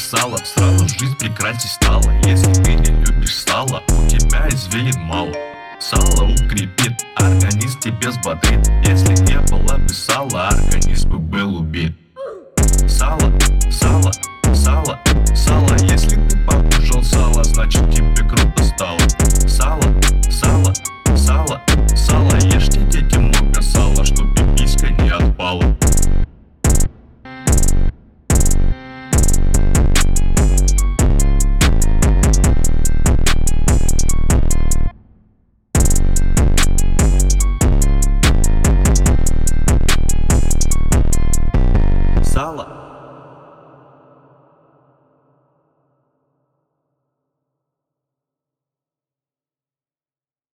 сало, сразу жизнь прекрасней стала. Если ты не любишь сало, у тебя извилин мало. Сало укрепит, организм тебе взбодрит. Если не было бы сала, организм бы был убит. Сало, сало, сало, сало, если